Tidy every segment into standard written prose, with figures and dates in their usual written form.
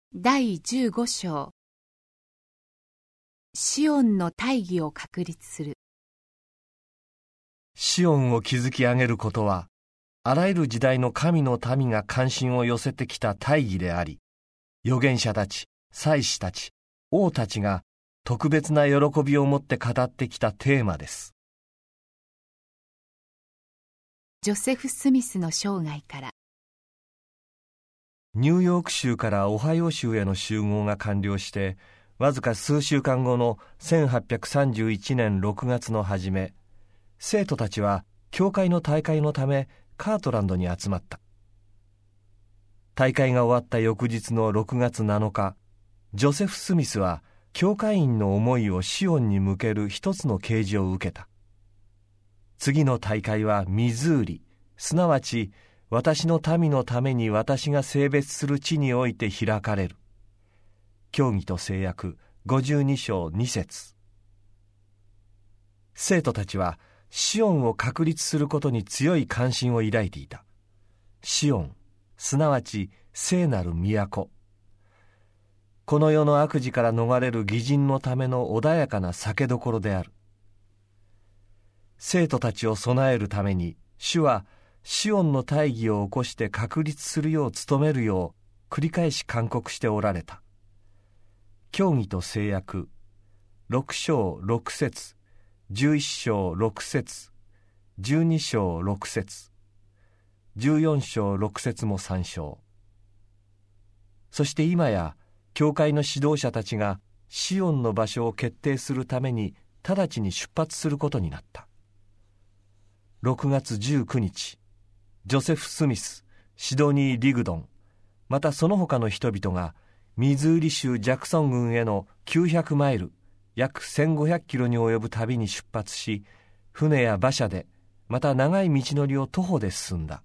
第15章シオンの大義を確立する。 シオンを築き上げることは、あらゆる時代の神の民が関心を寄せてきた大義であり、預言者たち、祭司たち、王たちが特別な喜びを持って語ってきたテーマです。 ジョセフ・スミスの生涯から。 ニューヨーク州からオハイオ州への集合が完了して、わずか数週間後の1831年6月の初め、生徒たちは教会の大会のためカートランドに集まった。大会が終わった翌日の6月7日、ジョセフ・スミスは教会員の思いをシオンに向ける一つの啓示を受けた。次の大会はミズーリ、すなわち私の民のために私が聖別する地において開かれる。教義と誓約52章2節。生徒たちはシオンを確立することに強い関心を抱いていた。シオン、すなわち聖なる都。この世の悪事から逃れる義人のための穏やかな酒どころである。生徒たちを備えるために、主はシオンの大義を起こして確立するよう努めるよう繰り返し勧告しておられた。教義と誓約6章6節、11章6節、12章6節、14章6節も参照。そして今や教会の指導者たちがシオンの場所を決定するために直ちに出発することになった。6月19日、ジョセフ・スミス、シドニー・リグドン、またその他の人々がミズーリ州ジャクソン郡への900マイル、約1500キロに及ぶ旅に出発し、船や馬車で、また長い道のりを徒歩で進んだ。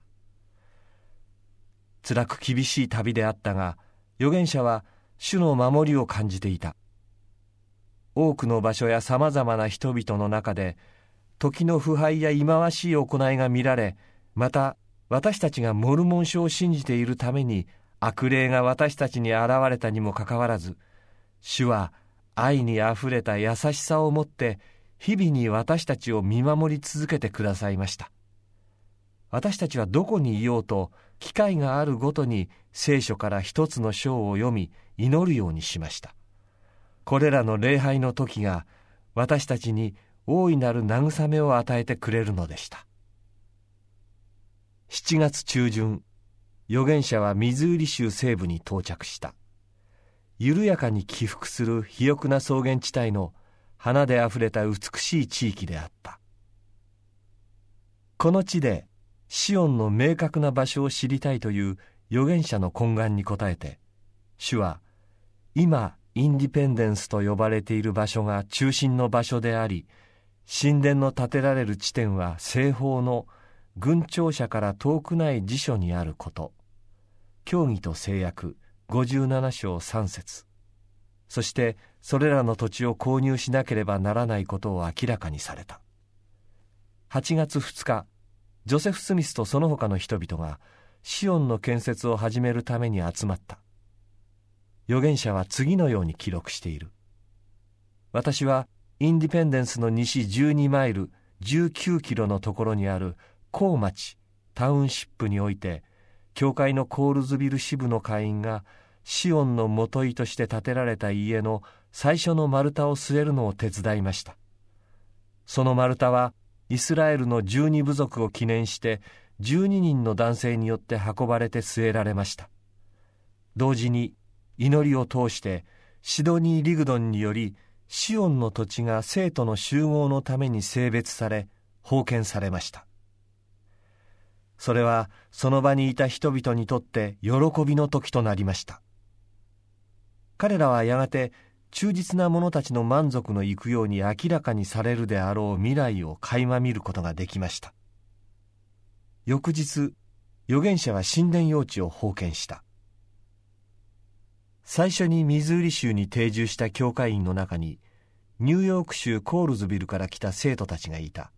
辛く厳しい旅であったが、預言者は主の守りを感じていた。多くの場所やさまざまな人々の中で、時の腐敗や忌まわしい行いが見られ、また私たちがモルモン書を信じているために悪霊が私たちに現れたにもかかわらず、主は愛にあふれた優しさをもって日々に私たちを見守り続けてくださいました。私たちはどこにいようと機会があるごとに聖書から一つの章を読み祈るようにしました。これらの礼拝の時が私たちに大いなる慰めを与えてくれるのでした。7月中旬、預言者はミズーリ州西部に到着した。緩やかに起伏する肥沃な草原地帯の花であふれた美しい地域であった。この地でシオンの明確な場所を知りたいという預言者の懇願に応えて、主は今インディペンデンスと呼ばれている場所が中心の場所であり、神殿の建てられる地点は西方の軍庁舎から遠くない寺所にあること、教義と誓約57章3節、そしてそれらの土地を購入しなければならないことを明らかにされた。8月2日、ジョセフ・スミスとその他の人々がシオンの建設を始めるために集まった。預言者は次のように記録している。私はインディペンデンスの西12マイル19キロのところにあるコー町タウンシップにおいて、教会のコールズビル支部の会員がシオンの元井として建てられた家の最初の丸太を据えるのを手伝いました。その丸太はイスラエルの12部族を記念して12人の男性によって運ばれて据えられました。同時に祈りを通してシドニー・リグドンによりシオンの土地が生徒の集合のために聖別され奉献されました。それはその場にいた人々にとって喜びの時となりました。彼らはやがて忠実な者たちの満足のいくように明らかにされるであろう未来を垣間見ることができました。翌日、預言者は神殿用地を奉献した。最初にミズーリ州に定住した教会員の中に、ニューヨーク州コールズビルから来た生徒たちがいた。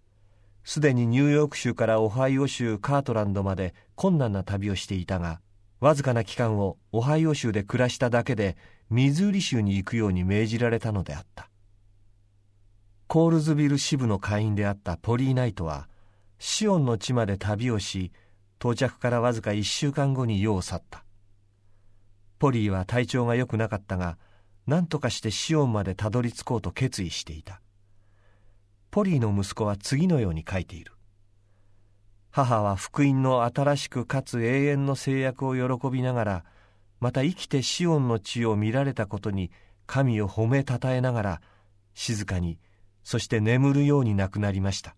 すでにニューヨーク州からオハイオ州カートランドまで困難な旅をしていたが、 わずかな期間をオハイオ州で暮らしただけでミズーリ州に行くように命じられたのであった。コールズビル支部の会員であったポリー・ナイトはシオンの地まで旅をし、到着からわずか1週間後に世を去った。ポリーは体調が良くなかったが、何とかしてシオンまでたどり着こうと決意していた。ポリーの息子は次のように書いている。母は福音の新しくかつ永遠の制約を喜びながら、また生きてシオンの地を見られたことに神を褒めたたえながら、静かに、そして眠るように亡くなりました。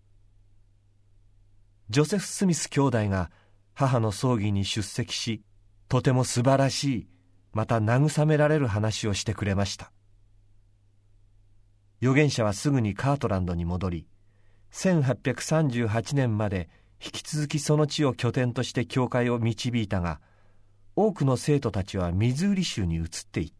ジョセフ・スミス兄弟が母の葬儀に出席し、とても素晴らしい、また慰められる話をしてくれました。預言者はすぐにカートランドに戻り、1838年まで引き続きその地を拠点として教会を導いたが、多くの生徒たちはミズーリ州に移っていった。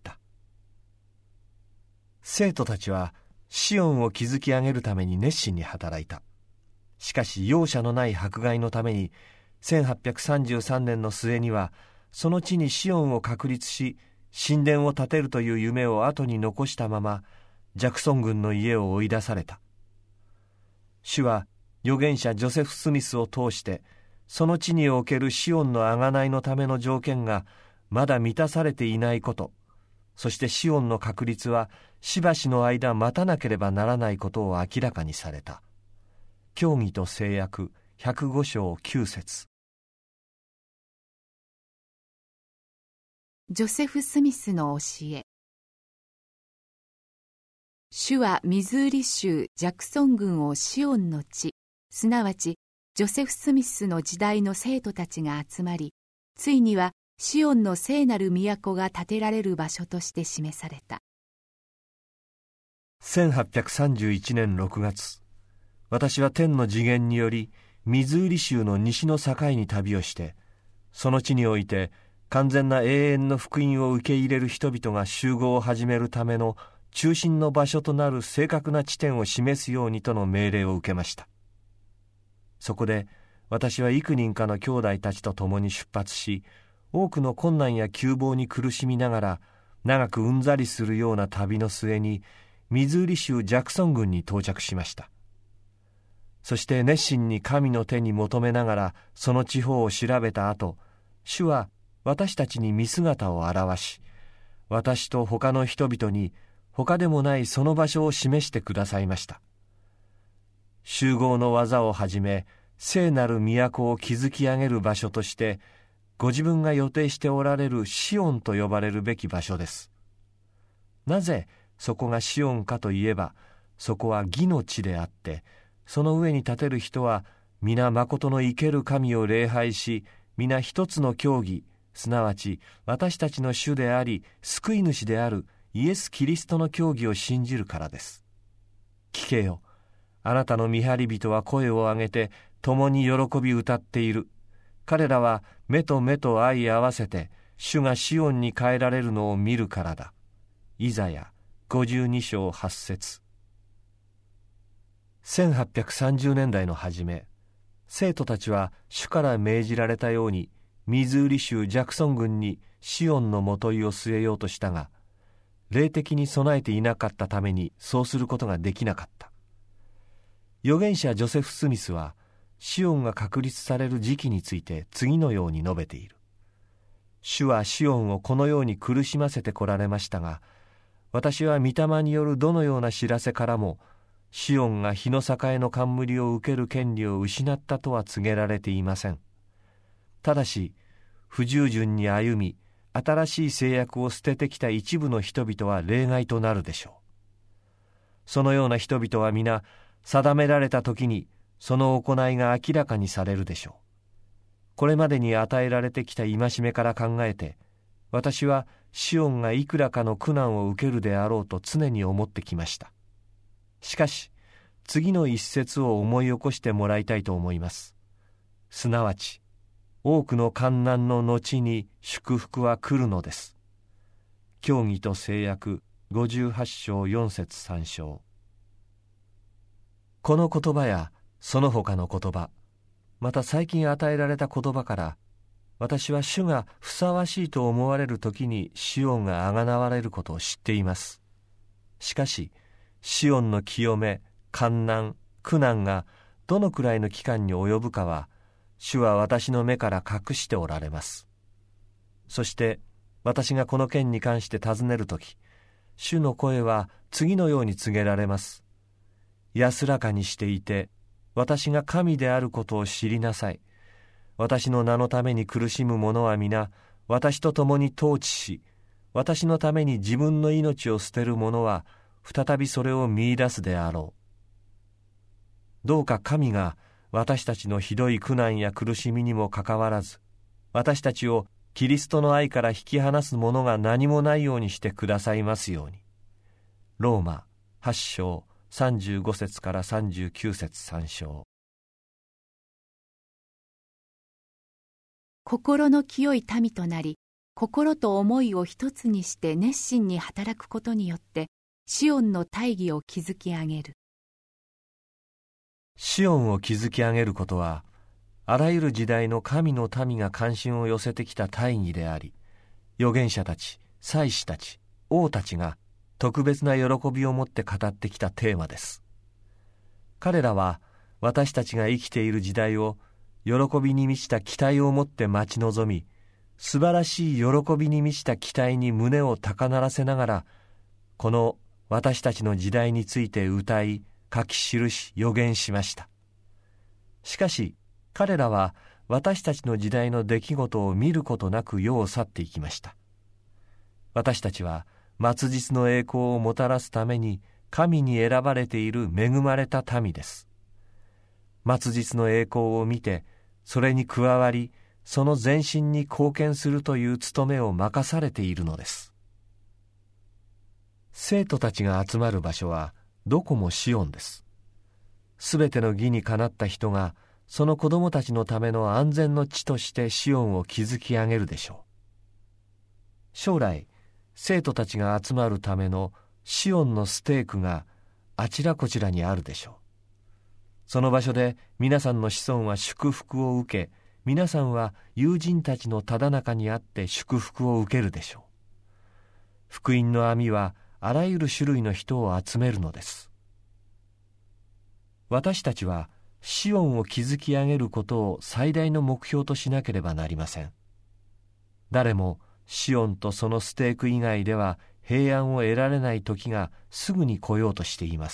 生徒たちはシオンを築き上げるために熱心に働いた。しかし容赦のない迫害のために1833年の末にはその地にシオンを確立し、神殿を建てるという夢を後に残したままジャクソン軍の家を追い出された。主は預言者ジョセフ・スミスを通してその地におけるシオンの贖いのための条件がまだ満たされていないこと、そしてシオンの確立はしばしの間待たなければならないことを明らかにされた。教義と誓約105章9節。 ジョセフ・スミスの教え。主はミズーリ州ジャクソン郡をシオンの地、すなわちジョセフ・スミスの時代の生徒たちが集まり、ついにはシオンの聖なる都が建てられる場所として示された。 1831年6月、私は天の次元によりミズーリ州の西の境に旅をして、その地において完全な永遠の福音を受け入れる人々が集合を始めるための中心の場所となる正確な地点を示すようにとの命令を受けました。そこで私は幾人かの兄弟たちと共に出発し、多くの困難や窮乏に苦しみながら長くうんざりするような旅の末にミズーリ州ジャクソン郡に到着しました。そして熱心に神の手に求めながらその地方を調べた後、主は私たちに見姿を現し、私と他の人々に他でもないその場所を示してくださいました。集合の技をはじめ、聖なる都を築き上げる場所として、ご自分が予定しておられるシオンと呼ばれるべき場所です。なぜそこがシオンかといえば、そこは義の地であって、その上に立てる人は皆誠の生ける神を礼拝し、皆一つの教義、すなわち私たちの主であり救い主であるイエス・キリストの教義を信じるからです。聞けよ、あなたの見張り人は声を上げて共に喜び歌っている。彼らは目と目と相合わせて主がシオンに帰られるのを見るからだ。イザヤ52章8節。1830年代の初め、生徒たちは主から命じられたようにミズーリ州ジャクソン郡にシオンのもといを据えようとしたが、霊的に備えていなかったためにそうすることができなかった。預言者ジョセフ・スミスはシオンが確立される時期について次のように述べている。主はシオンをこのように苦しませてこられましたが、私は御霊によるどのような知らせからも、シオンが日の栄の冠を受ける権利を失ったとは告げられていません。ただし、不従順に歩み、新しい制約を捨ててきた一部の人々は例外となるでしょう。そのような人々は皆、定められた時にその行いが明らかにされるでしょう。これまでに与えられてきた戒めから考えて、私はシオンがいくらかの苦難を受けるであろうと常に思ってきました。しかし、次の一節を思い起こしてもらいたいと思います。すなわち、多くの患難の後に祝福は来るのです。教義と誓約58章4節3章。この言葉やその他の言葉、また最近与えられた言葉から、 私は主がふさわしいと思われる時にシオンがあがなわれることを知っています。しかし、シオンの清め、患難、苦難がどのくらいの期間に及ぶかは、主は私の目から隠しておられます。そして私がこの件に関して尋ねるとき、主の声は次のように告げられます。安らかにしていて、私が神であることを知りなさい。私の名のために苦しむ者は皆、私と共に統治し、私のために自分の命を捨てる者は、再びそれを見出すであろう。どうか神が私たちのひどい苦難や苦しみにもかかわらず、私たちをキリストの愛から引き離すものが何もないようにしてくださいますように。ローマ8章35節から39節3章。 心の清い民となり、心と思いを一つにして熱心に働くことによって、シオンの大義を築き上げる。 シオンを築き上げることは、あらゆる時代の神の民が関心を寄せてきた大義であり、預言者たち、祭司たち、王たちが特別な喜びを持って語ってきたテーマです。彼らは私たちが生きている時代を喜びに満ちた期待を持って待ち望み、素晴らしい喜びに満ちた期待に胸を高鳴らせながら、この私たちの時代について歌い、書き記し、予言しました。しかし、彼らは私たちの時代の出来事を見ることなく世を去っていきました。私たちは末日の栄光をもたらすために神に選ばれている恵まれた民です。末日の栄光を見て、それに加わり、その前進に貢献するという務めを任されているのです。生徒たちが集まる場所はどこもシオンです。すべての義にかなった人がその子供たちのための安全の地としてシオンを築き上げるでしょう。将来、生徒たちが集まるためのシオンのステークがあちらこちらにあるでしょう。その場所で皆さんの子孫は祝福を受け、皆さんは友人たちのただ中にあって祝福を受けるでしょう。福音の網はあらゆる種類の人を集めるのです。私たちはシオンを築き上げることを最大の目標としなければなりません。誰もシオンとそのステーク以外では平安を得られない時がすぐに来ようとしています。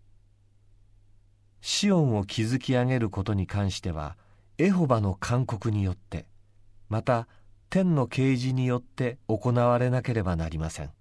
シオンを築き上げることに関しては、エホバの勧告によって、また天の啓示によって行われなければなりません。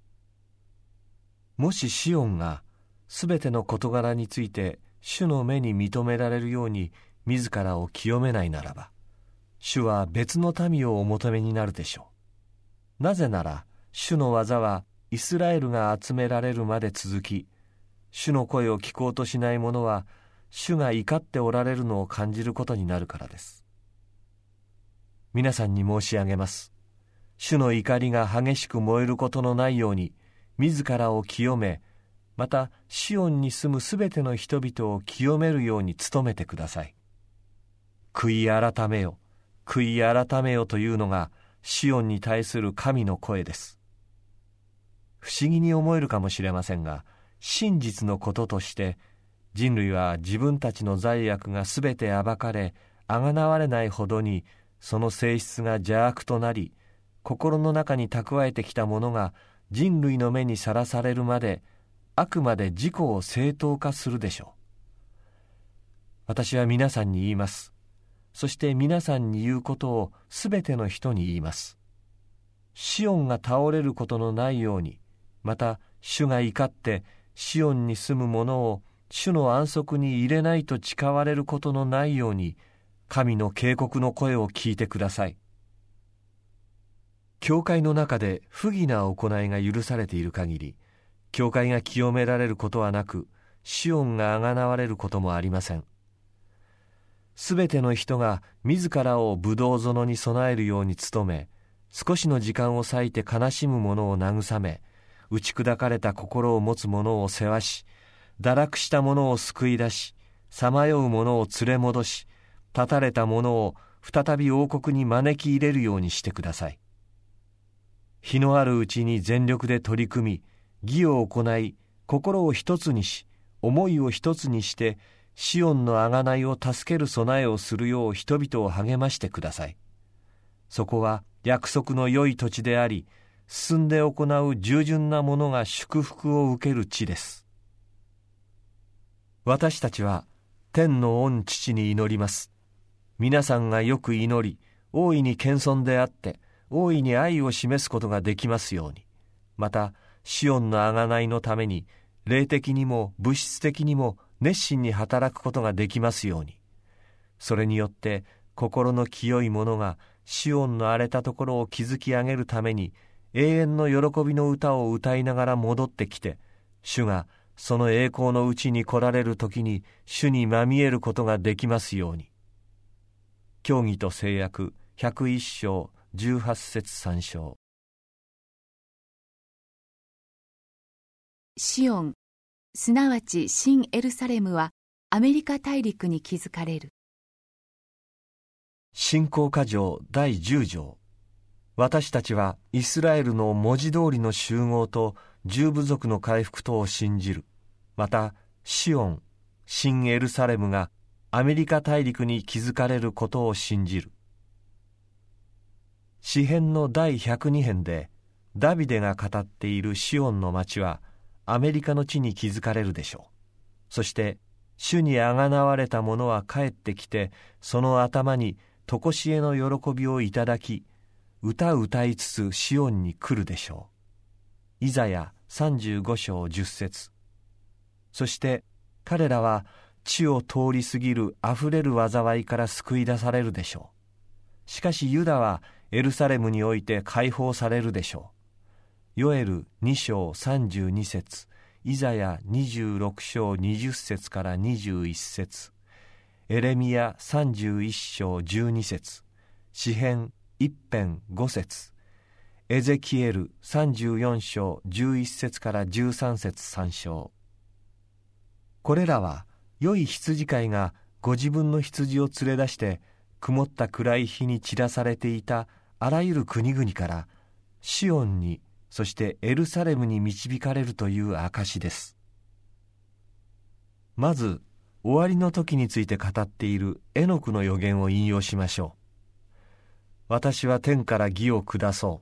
もしシオンがすべての事柄について主の目に認められるように自らを清めないならば、主は別の民をお求めになるでしょう。なぜなら、主の技はイスラエルが集められるまで続き、主の声を聞こうとしない者は、主が怒っておられるのを感じることになるからです。皆さんに申し上げます。主の怒りが激しく燃えることのないように、自らを清め、またシオンに住むすべての人々を清めるように努めてください。悔い改めよ、悔い改めよというのがシオンに対する神の声です。不思議に思えるかもしれませんが、真実のこととして人類は自分たちの罪悪がすべて暴かれ、あがなわれないほどにその性質が邪悪となり、心の中に蓄えてきたものが人類の目にさらされるまで、あくまで自己を正当化するでしょう。私は皆さんに言います。そして皆さんに言うことをすべての人に言います。シオンが倒れることのないように、また主が怒ってシオンに住む者を主の安息に入れないと誓われることのないように、神の警告の声を聞いてください。教会の中で不義な行いが許されている限り、教会が清められることはなく、シオンがあがなわれることもありません。すべての人が自らをブドウ園に備えるように努め、少しの時間を割いて悲しむ者を慰め、打ち砕かれた心を持つ者を世話し、堕落した者を救い出し、さまよう者を連れ戻し、断たれた者を再び王国に招き入れるようにしてください。日のあるうちに全力で取り組み、義を行い、心を一つにし、思いを一つにして、シオンの贖いを助ける備えをするよう人々を励ましてください。そこは約束の良い土地であり、進んで行う従順な者が祝福を受ける地です。私たちは天の御父に祈ります。皆さんがよく祈り、大いに謙遜であって、大いに愛を示すことができますように。また、シオンの贖いのために、霊的にも物質的にも熱心に働くことができますように。それによって、心の清い者がシオンの荒れたところを築き上げるために、永遠の喜びの歌を歌いながら戻ってきて、主がその栄光のうちに来られるときに主にまみえることができますように。教義と聖約101章18節3章。 シオン、すなわち新エルサレムはアメリカ大陸に築かれる。 信仰箇条第10条。私たちはイスラエルの文字通りの集合と十部族の回復とを信じる。また、シオン、新エルサレムがアメリカ大陸に築かれることを信じる。詩編の第102編でダビデが語っているシオンの町はアメリカの地に築かれるでしょう。そして主にあがなわれた者は帰ってきて、その頭に常しえの喜びをいただき、歌歌いつつシオンに来るでしょう。イザヤ35章10節。そして彼らは地を通り過ぎるあふれる災いから救い出されるでしょう。しかしユダはエルサレムにおいて解放されるでしょう。ヨエル2章32節、イザヤ26章20節から21節、エレミヤ31章12節、詩編1編5節、エゼキエル34章11節から13節参照。これらは良い羊飼いがご自分の羊を連れ出して曇った暗い日に散らされていたあらゆる国々からシオンに、そしてエルサレムに導かれるという証です。まず終わりの時について語っているエノクの預言を引用しましょう。私は天から義を下そう。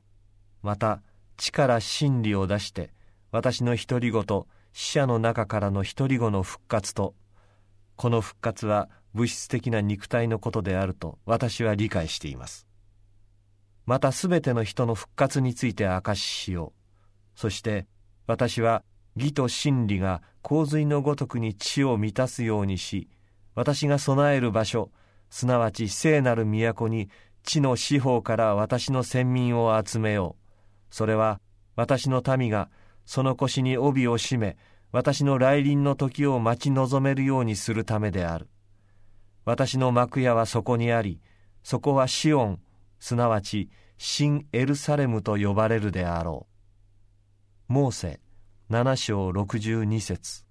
また地から真理を出して、私の独り言、死者の中からの独り子の復活と、この復活は物質的な肉体のことであると私は理解しています。またすべての人の復活について証ししよう。そして私は義と真理が洪水のごとくに地を満たすようにし、私が備える場所、すなわち聖なる都に地の四方から私の先民を集めよう。それは私の民がその腰に帯を締め、私の来臨の時を待ち望めるようにするためである。私の幕屋はそこにあり、そこはシオン、すなわち新エルサレムと呼ばれるであろう。モーセ7章62節。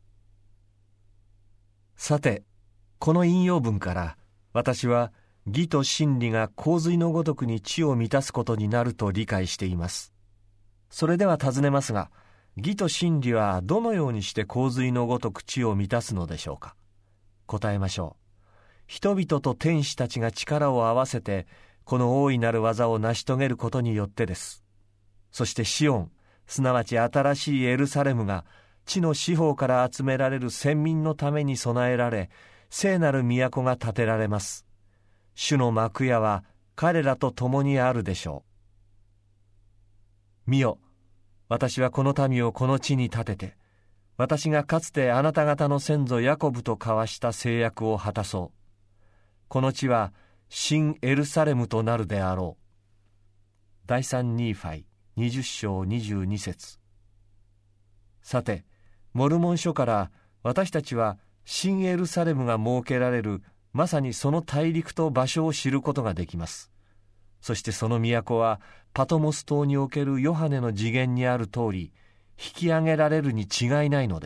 さて、この引用文から私は義と真理が洪水のごとくに地を満たすことになると理解しています。それでは尋ねますが、義と真理はどのようにして洪水のごとく地を満たすのでしょうか。答えましょう。人々と天使たちが力を合わせてこの大いなる技を成し遂げることによってです。そしてシオン、すなわち新しいエルサレムが地の四方から集められる先民のために備えられ、聖なる都が建てられます。主の幕屋は彼らと共にあるでしょう。見よ、私はこの民をこの地に建てて、私がかつてあなた方の先祖ヤコブと交わした誓約を果たそう。この地は新エルサレムとなるであろう。第三ニーファイ20章22節。さて、モルモン書から私たちは新エルサレムが設けられるまさにその大陸と場所を知ることができます。そしてその都はパトモス島におけるヨハネの次元にある通り引き上げられるに違いないのです。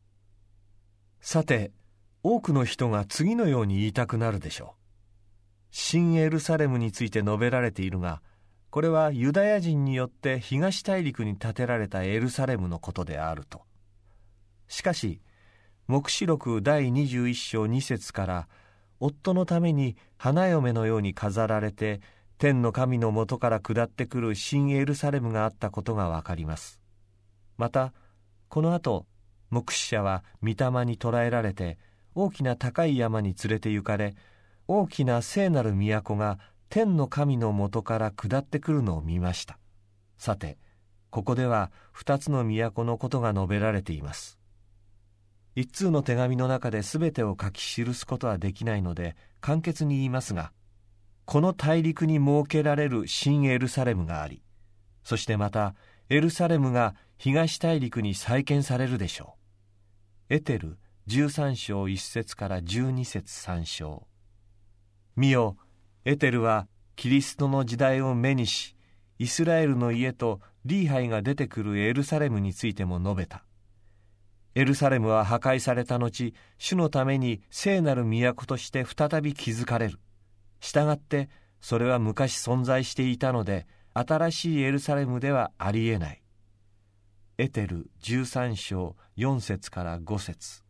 さて、多くの人が次のように言いたくなるでしょう。 新エルサレムについて述べられているが、これはユダヤ人によって東大陸に建てられたエルサレムのことであると。しかし、黙示録第21章2節から、夫のために花嫁のように飾られて、天の神のもとから下ってくる新エルサレムがあったことがわかります。また、この後、黙示者は御霊に捕らえられて、大きな高い山に連れて行かれ、大きな聖なる都が天の神のもとから下ってくるのを見ました。さて、ここでは2つの都のことが述べられています。一通の手紙の中で全てを書き記すことはできないので簡潔に言いますが、この大陸に設けられる新エルサレムがあり、そしてまたエルサレムが東大陸に再建されるでしょう。エテル13章1節から12節3章。見よ、エテルはキリストの時代を目にし、イスラエルの家とリーハイが出てくるエルサレムについても述べた。エルサレムは破壊された後、主のために聖なる都として再び築かれる。したがってそれは昔存在していたので、新しいエルサレムではありえない。エテル13章4節から5節。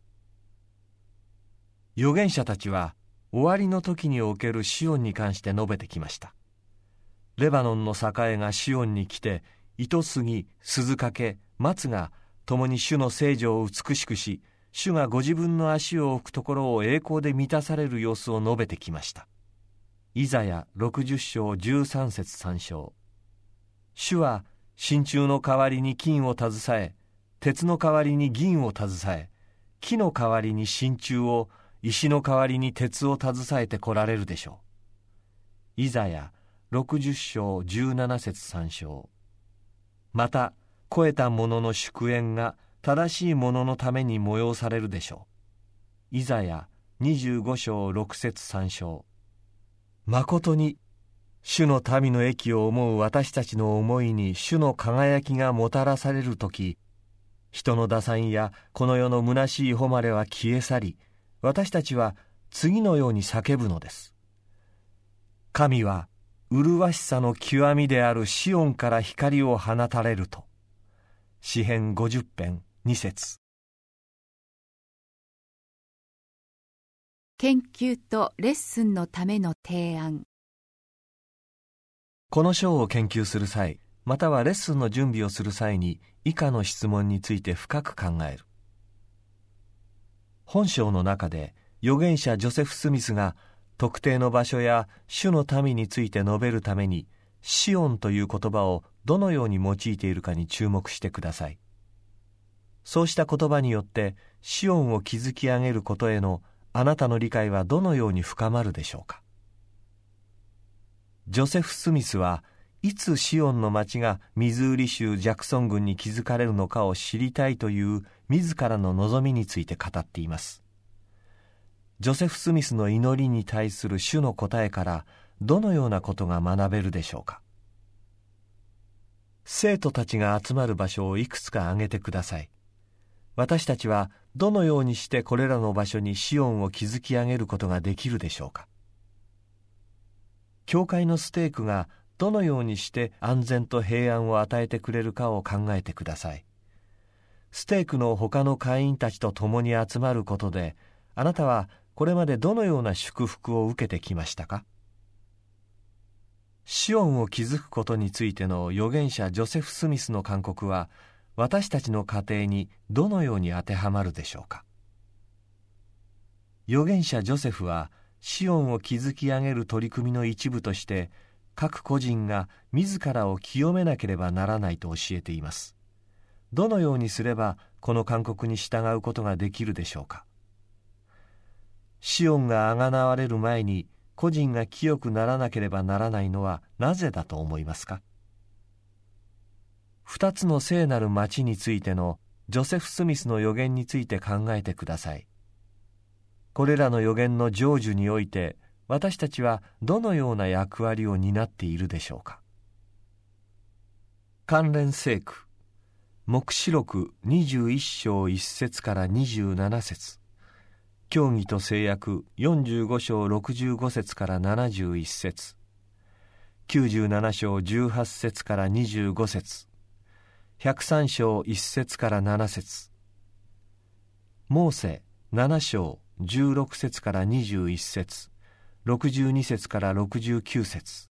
預言者たちは終わりの時におけるシオンに関して述べてきました。レバノンの栄がシオンに来て、糸杉、鈴掛、松が共に主の聖女を美しくし、主がご自分の足を置くところを栄光で満たされる様子を述べてきました。イザヤ60章13節3章。主は真鍮の代わりに金を携え、鉄の代わりに銀を携え、木の代わりに真鍮を、石の代わりに鉄を携えて来られるでしょう。イザヤ60章17節3章。また、肥えた者の祝宴が正しい者のために催されるでしょう。イザヤ25章6節3章。まことに、主の民の益を思う私たちの思いに主の輝きがもたらされるとき、人の打算やこの世の虚しい誉れは消え去り、私たちは次のように叫ぶのです。神は麗しさの極みであるシオンから光を放たれると。詩編50編2節。 研究とレッスンのための提案。 この章を研究する際、またはレッスンの準備をする際に、以下の質問について深く考える。本章の中で預言者ジョセフ・スミスが特定の場所や主の民について述べるためにシオンという言葉をどのように用いているかに注目してください。そうした言葉によってシオンを築き上げることへのあなたの理解はどのように深まるでしょうか。ジョセフ・スミスはいつシオンの町がミズーリ州ジャクソン郡に築かれるのかを知りたいという自らの望みについて語っています。ジョセフ・スミスの祈りに対する主の答えからどのようなことが学べるでしょうか。生徒たちが集まる場所をいくつか挙げてください。私たちはどのようにしてこれらの場所にシオンを築き上げることができるでしょうか。教会のステークがどのようにして安全と平安を与えてくれるかを考えてください。ステークの他の会員たちと共に集まることで、あなたはこれまでどのような祝福を受けてきましたか。シオンを築くことについての預言者ジョセフ・スミスの勧告は、私たちの家庭にどのように当てはまるでしょうか。預言者ジョセフは、シオンを築き上げる取り組みの一部として、各個人が自らを清めなければならないと教えています。どのようにすればこの勧告に従うことができるでしょうか。シオンがあがなわれる前に個人が清くならなければならないのはなぜだと思いますか。二つの聖なる町についてのジョセフ・スミスの予言について考えてください。これらの予言の成就において、私たちはどのような役割を担っているでしょうか。関連聖句、黙示録21章1節から27節。 教義と聖約45章65節から71節、97章18節から25節、103章1節から7節、モーセ7章16節から21節、62節から69節、